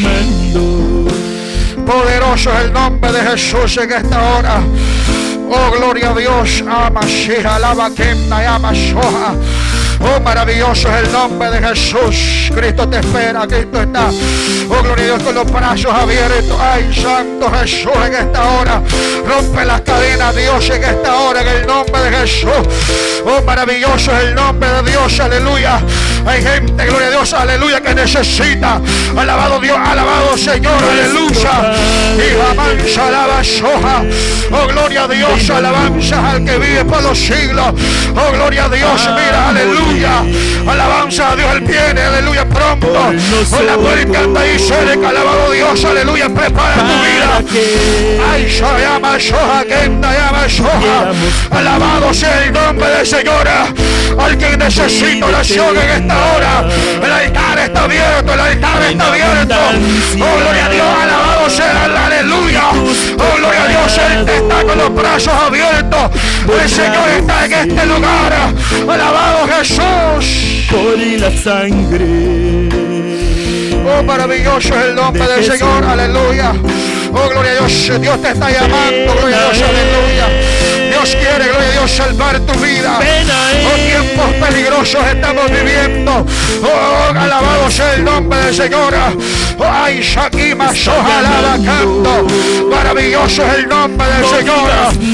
Poderoso es el nombre de Jesús en esta hora. Oh, gloria a Dios. Ama, Sheha, alaba, Kemna, ama, Shoha. Oh, maravilloso es el nombre de Jesús. Cristo te espera, Cristo está. Oh, gloria a Dios, con los brazos abiertos. Ay, santo Jesús, en esta hora. Rompe las cadenas, Dios, en esta hora, en el nombre de Jesús. Oh, maravilloso es el nombre de Dios, aleluya. Hay gente, gloria a Dios, aleluya, que necesita. Alabado Dios, alabado Señor, aleluya. Y alabanza, alaba, soja. Oh, gloria a Dios, alabanza al que vive por los siglos. Oh, gloria a Dios, mira, aleluya. Alabanza a Dios, Él viene, aleluya, pronto. Oh, la puerta anda ahí cerca, alabado Dios, aleluya, prepara tu vida. Ay, llama, soja, quenda, llama, soja. Alabado sea el nombre del Señor. Alguien necesita oración en esta hora. El altar está abierto, el altar está abierto. Oh, gloria a Dios, alabado sea el aleluya. Oh, gloria a Dios, Él está con los brazos abiertos. El Señor está en este lugar. Alabado Jesús. Por la sangre. Oh, maravilloso es el nombre del Señor, aleluya. Oh, gloria a Dios, Dios te está llamando, gloria a Dios, aleluya. Dios quiere, gloria a Dios, salvar tu vida. Oh, tiempos peligrosos estamos viviendo. Oh, alabado sea el nombre del Señor. Oh, ay, Shakima, soja, alaba, canto. Maravilloso es el nombre del Señor.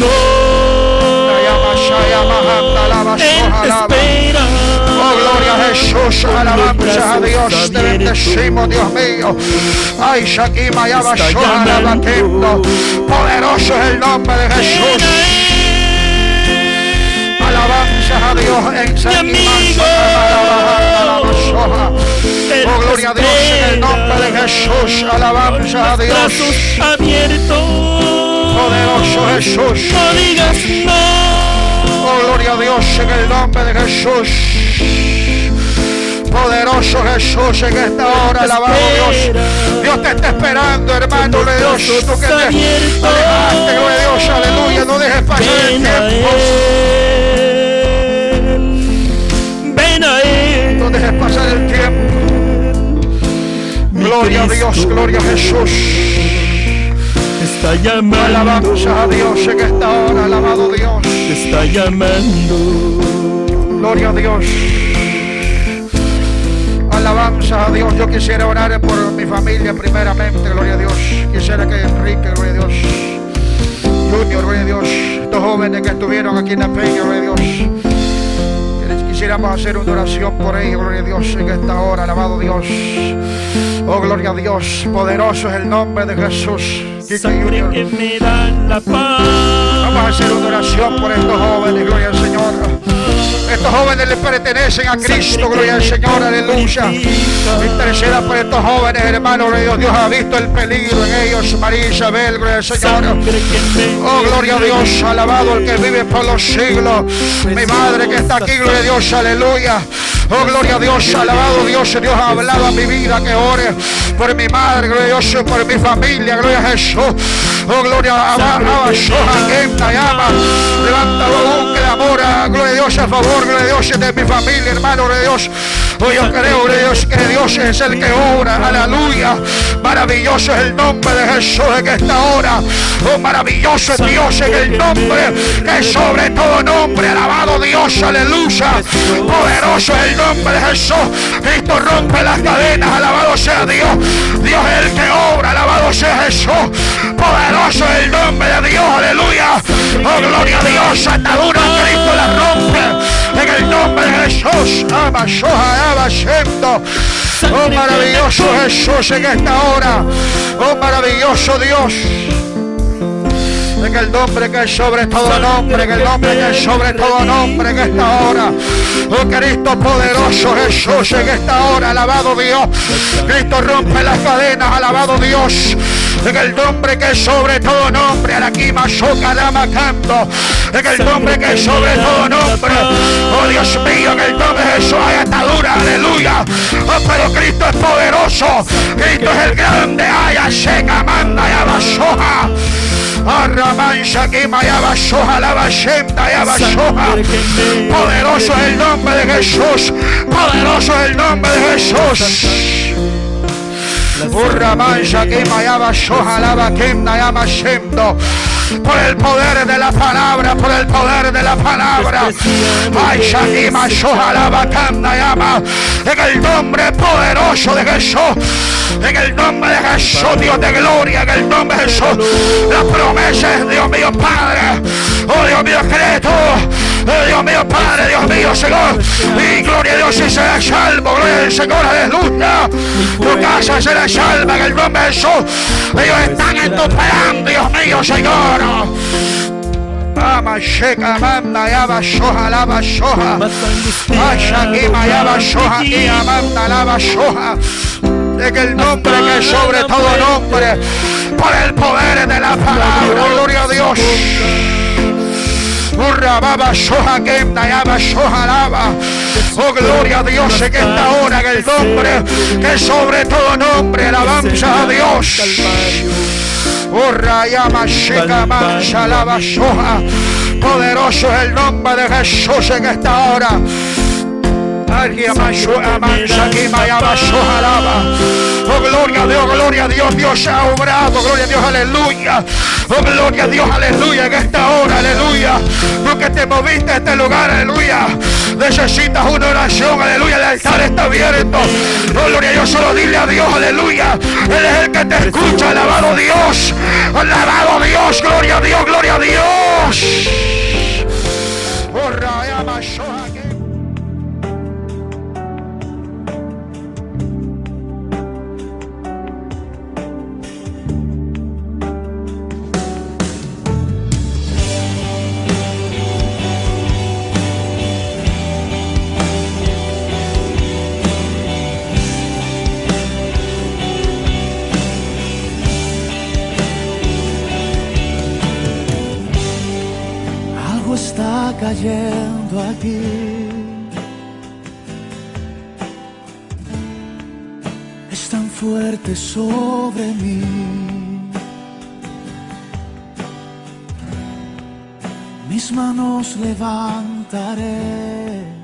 Oh, gloria a Jesús, alabanza a Dios, te bendecimos, Dios mío. Ay, Shakima, Yabashua, Alabakendo. Poderoso es el nombre de Jesús. Alabanza a Dios en Shakima, Alabashua. Oh, gloria a Dios en el nombre de Jesús, alabanza a Dios. Poderoso Jesús. Oh, gloria a Dios en el nombre de Jesús. Poderoso Jesús en esta hora, alabado Dios. Dios te está esperando, hermano, gloria a Dios. Tú que te alejaste, gloria a Dios, aleluya. No dejes pasar el tiempo. Ven a Él. No dejes pasar el tiempo. Gloria a Dios, gloria a Jesús. Está llamando. Alabanza a Dios en esta hora, alabado Dios. Te está llamando. Gloria a Dios. Alabanza a Dios. Yo quisiera orar por mi familia primeramente, gloria a Dios. Quisiera que Enrique, gloria a Dios, Junior, gloria a Dios, estos jóvenes que estuvieron aquí en la peña, gloria a Dios. Quisiéramos hacer una oración por ellos, gloria a Dios, en esta hora, alabado Dios. Oh, gloria a Dios, poderoso es el nombre de Jesús. Sangre que me da la paz. Vamos a hacer una oración por estos jóvenes, gloria al Señor. Estos jóvenes le pertenecen a Cristo, gloria al Señor, aleluya. Interceda por estos jóvenes, hermanos, gloria a Dios. Dios ha visto el peligro en ellos, María Isabel, gloria al Señor. Oh, gloria a Dios, alabado el que vive por los siglos. Mi madre que está aquí, gloria a Dios, aleluya. Oh, gloria a Dios, alabado Dios. Dios ha hablado a mi vida que ore por mi madre, gloria a Dios, por mi familia, gloria a Jesús. Oh, gloria a Dios, levanta un clamor, gloria a Dios, a favor, gloria a Dios, de mi familia, hermano, gloria a Dios. Oh, yo creo, gloria a Dios, que Dios es el que obra, aleluya. Maravilloso es el nombre de Jesús en esta hora. Oh, maravilloso es Dios en el nombre que es sobre todo nombre, alabado Dios, aleluya. Poderoso es el nombre de Jesús. Cristo rompe las cadenas, alabado sea Dios. Dios es el que obra, alabado sea Jesús. Poderoso es el nombre de Dios, aleluya. Oh, gloria a Dios, atadura Cristo la rompe en el nombre de Jesús. Oh, maravilloso Jesús en esta hora. Oh, maravilloso Dios. En el nombre que es sobre todo nombre, en el nombre que es sobre todo nombre en esta hora. Oh, Cristo poderoso Jesús en esta hora, alabado Dios. Cristo rompe las cadenas, alabado Dios. En el nombre que es sobre todo nombre, Araquima, Soca, Dama, Canto. En el nombre que es sobre todo nombre. Oh, Dios mío, en el nombre de Jesús hay atadura, aleluya. Oh, pero Cristo es poderoso. Cristo es el grande. Aya, seca, manda, y abasoja. Arramancha, quima, y abasoja, la bashenda, y abasoja. Poderoso es el nombre de Jesús. Poderoso es el nombre de Jesús. Por el poder de la palabra, por el poder de la palabra. En el nombre poderoso de Jesús, en el nombre de Jesús, Dios de gloria, en el nombre de Jesús. La promesa es, Dios mío, Padre. Oh, Dios mío, credo. Oh, Dios mío, Padre, Dios mío, Señor. Y gloria a Dios, y será salvo. Gloria al Señor, aleluya. Tu casa será salva en el nombre de Jesús. Ellos están esperando, Dios mío, Señor. Amasheka, manda, yaba, soja, lava, soja. Ashakima, yaba, soja, y amanda, lava, soja. En el nombre que es sobre todo nombre, por el poder de la palabra, gloria a Dios. Oh, gloria a Dios en esta hora, en el nombre que sobre todo nombre, alabanza a Dios. Oh, Rayama, Sheka, Mancha, Lava, Soja. Poderoso es el nombre de Jesús en esta hora. Oh, gloria a Dios, gloria a Dios, Dios ha obrado, gloria a Dios, aleluya. Oh, gloria a Dios, aleluya, en esta hora, aleluya. Porque te moviste a este lugar, aleluya. Necesitas una oración, aleluya, el altar está abierto. Oh, gloria a Dios, solo dile a Dios, aleluya. Él es el que te escucha, alabado Dios. Alabado Dios, gloria a Dios, gloria a Dios. Oh, Rayama, Soja. Está cayendo aquí. Es tan fuerte sobre mí. Mis manos levantaré